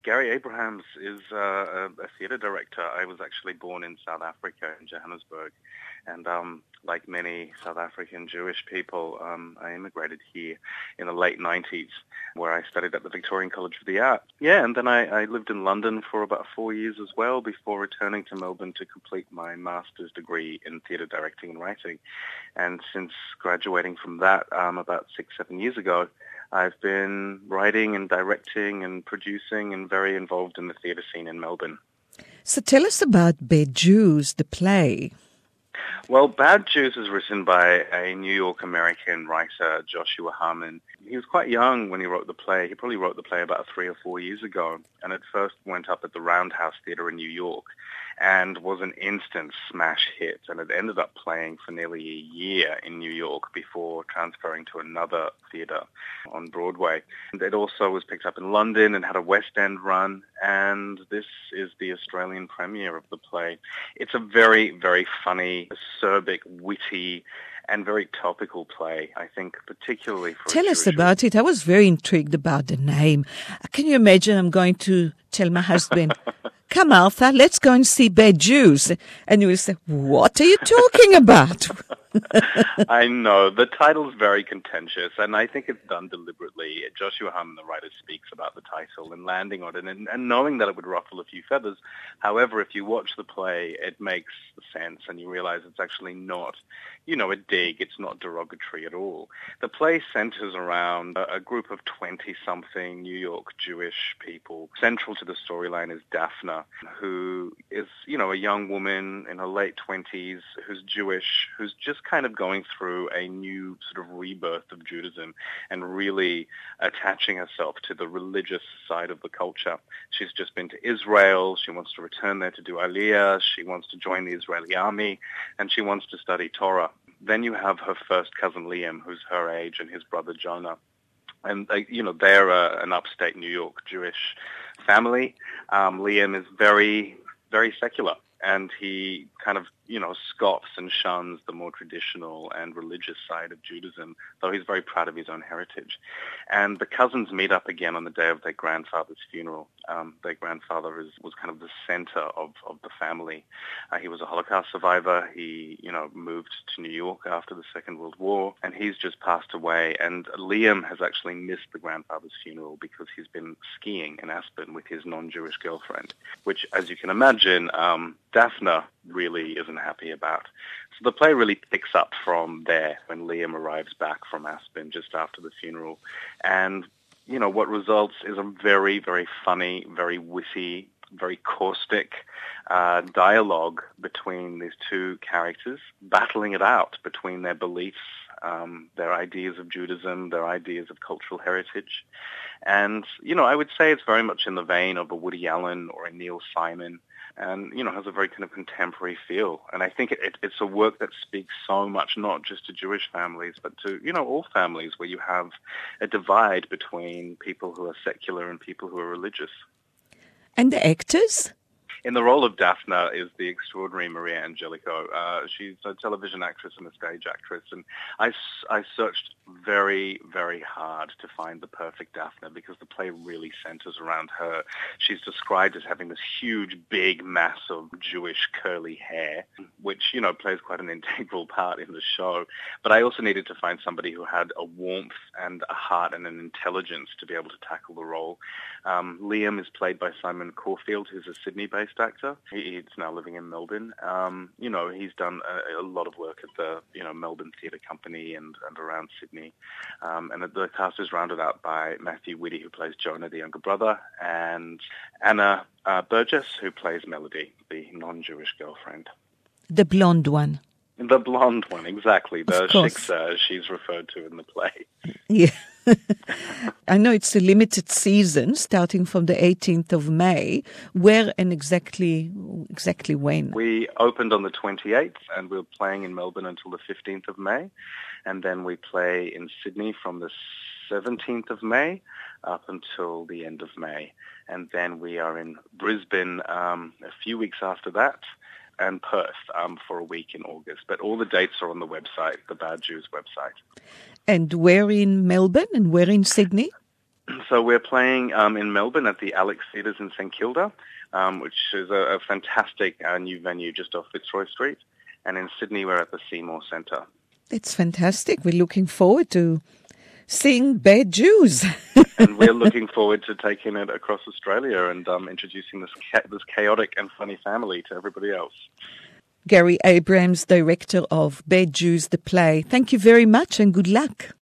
Gary Abrahams is a theatre director. I was actually born in South Africa, in Johannesburg, and like many South African Jewish people, I immigrated here in the late 90s, where I studied at the Victorian College of the Arts. Yeah, and then I lived in London for about 4 years as well before returning to Melbourne to complete my master's degree in theatre directing and writing. And since graduating from that about 6-7 years ago, I've been writing and directing and producing and very involved in the theatre scene in Melbourne. So tell us about Bad Jews, the play. Well, Bad Jews is written by a New York American writer, Joshua Harmon. He was quite young when he wrote the play. He probably wrote the play about 3 or 4 years ago, and it first went up at the Roundhouse Theatre in New York and was an instant smash hit, and it ended up playing for nearly a year in New York before transferring to another theatre on Broadway. And it also was picked up in London and had a West End run, and this is the Australian premiere of the play. It's a very, very funny, acerbic, witty, and very topical play, I think, particularly for Tell us about it. I was very intrigued about the name. Can you imagine I'm going to tell my husband, come, Arthur, let's go and see Bad Jews. And he will say, what are you talking about? I know. The title's very contentious, and I think it's done deliberately. Joshua Harmon, the writer, speaks about the title and landing on it and knowing that it would ruffle a few feathers. However, if you watch the play, it makes sense, and you realize it's actually not, a dig. It's not derogatory at all. The play centers around a group of 20-something New York Jewish people. Central to the storyline is Daphne, who is, a young woman in her late 20s who's Jewish, who's just kind of going through a new sort of rebirth of Judaism and really attaching herself to the religious side of the culture. She's just been to Israel. She wants to return there to do Aliyah. She wants to join the Israeli army, and she wants to study Torah. Then you have her first cousin Liam, who's her age, and his brother Jonah. And, they're an upstate New York Jewish family. Liam is very, very secular, and he kind of, scoffs and shuns the more traditional and religious side of Judaism, though he's very proud of his own heritage. And the cousins meet up again on the day of their grandfather's funeral. Their grandfather was kind of the center of the family. He was a Holocaust survivor. He, moved to New York after the Second World War, and he's just passed away. And Liam has actually missed the grandfather's funeral because he's been skiing in Aspen with his non-Jewish girlfriend, which, as you can imagine, Daphne really isn't happy about. So the play really picks up from there when Liam arrives back from Aspen just after the funeral. And, what results is a very, very funny, very witty, very caustic dialogue between these two characters, battling it out between their beliefs, their ideas of Judaism, their ideas of cultural heritage. And, I would say it's very much in the vein of a Woody Allen or a Neil Simon, and, has a very kind of contemporary feel. And I think it's a work that speaks so much, not just to Jewish families, but to, all families where you have a divide between people who are secular and people who are religious. And the actors? In the role of Daphne is the extraordinary Maria Angelico. She's a television actress and a stage actress, and I searched very, very hard to find the perfect Daphne because the play really centers around her. She's described as having this huge, big mass of Jewish curly hair, which, plays quite an integral part in the show. But I also needed to find somebody who had a warmth and a heart and an intelligence to be able to tackle the role. Liam is played by Simon Caulfield, who's a Sydney-based actor. He's now living in Melbourne. He's done a lot of work at the, Melbourne Theatre Company and around Sydney. And the cast is rounded out by Matthew Whitty, who plays Jonah, the younger brother, and Anna Burgess, who plays Melody, the non-Jewish girlfriend. The blonde one. The blonde one, exactly. The shiksa, as she's referred to in the play. Yeah. I know it's a limited season starting from the 18th of May. Where and exactly when? We opened on the 28th and we're playing in Melbourne until the 15th of May. And then we play in Sydney from the 17th of May up until the end of May. And then we are in Brisbane a few weeks after that, and Perth for a week in August. But all the dates are on the website, the Bad Jews website. And where in Melbourne and where in Sydney? So we're playing in Melbourne at the Alex Theatres in St Kilda, which is a fantastic new venue just off Fitzroy Street. And in Sydney, we're at the Seymour Centre. It's fantastic. We're looking forward to seeing Bad Jews. And we're looking forward to taking it across Australia and introducing this chaotic and funny family to everybody else. Gary Abrams, director of Bad Jews, the play. Thank you very much and good luck.